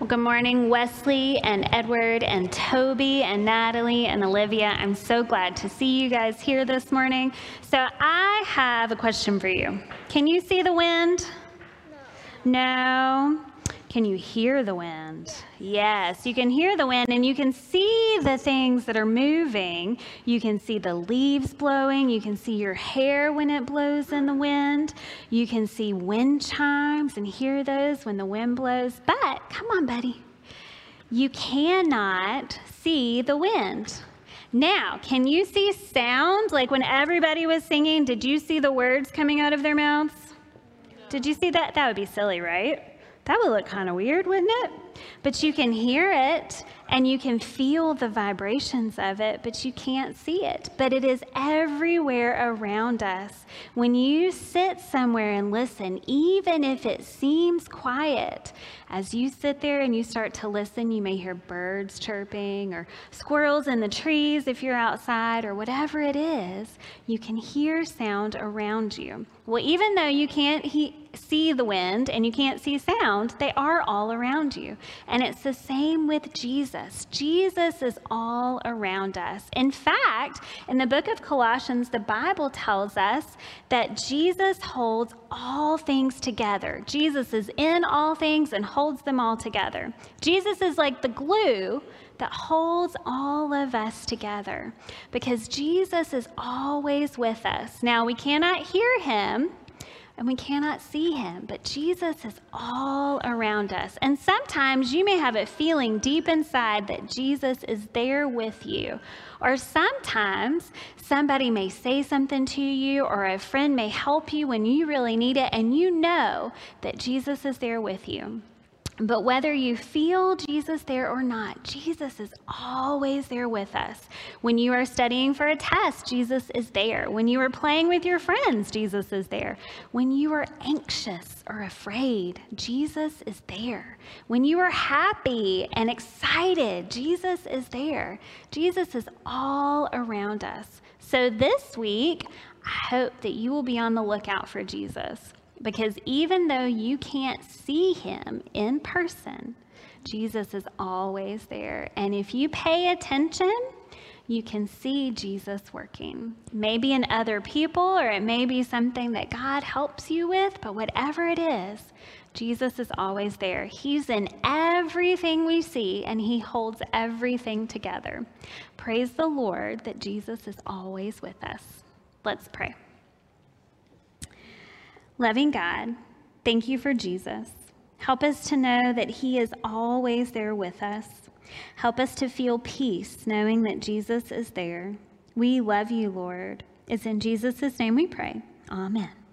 Well, good morning, Wesley and Edward and Toby and Natalie and Olivia. I'm so glad to see you guys here this morning. So I have a question for you. Can you see the wind? No? Can you hear the wind? Yes, you can hear the wind and you can see the things that are moving. You can see the leaves blowing. You can see your hair when it blows in the wind. You can see wind chimes and hear those when the wind blows. But, come on, buddy, you cannot see the wind. Now, can you see sound? Like when everybody was singing, did you see the words coming out of their mouths? Did you see that? That would be silly, right? That would look kind of weird, wouldn't it? But you can hear it and you can feel the vibrations of it, but you can't see it. But it is everywhere around us. When you sit somewhere and listen, even if it seems quiet, as you sit there and you start to listen, you may hear birds chirping or squirrels in the trees if you're outside or whatever it is, you can hear sound around you. Well, even though you can't see the wind and you can't see sound, they are all around you. And it's the same with Jesus. Jesus is all around us. In fact, in the book of Colossians, the Bible tells us that Jesus holds all things together. Jesus is in all things and holds them all together. Jesus is like the glue that holds all of us together because Jesus is always with us. Now, we cannot hear him and we cannot see him, but Jesus is all around us. And sometimes you may have a feeling deep inside that Jesus is there with you. Or sometimes somebody may say something to you or a friend may help you when you really need it, and you know that Jesus is there with you. But whether you feel Jesus there or not, Jesus is always there with us. When you are studying for a test, Jesus is there. When you are playing with your friends, Jesus is there. When you are anxious or afraid, Jesus is there. When you are happy and excited, Jesus is there. Jesus is all around us. So this week, I hope that you will be on the lookout for Jesus. Because even though you can't see him in person, Jesus is always there. And if you pay attention, you can see Jesus working. Maybe in other people, or it may be something that God helps you with, but whatever it is, Jesus is always there. He's in everything we see, and he holds everything together. Praise the Lord that Jesus is always with us. Let's pray. Loving God, thank you for Jesus. Help us to know that he is always there with us. Help us to feel peace knowing that Jesus is there. We love you, Lord. It's in Jesus' name we pray. Amen.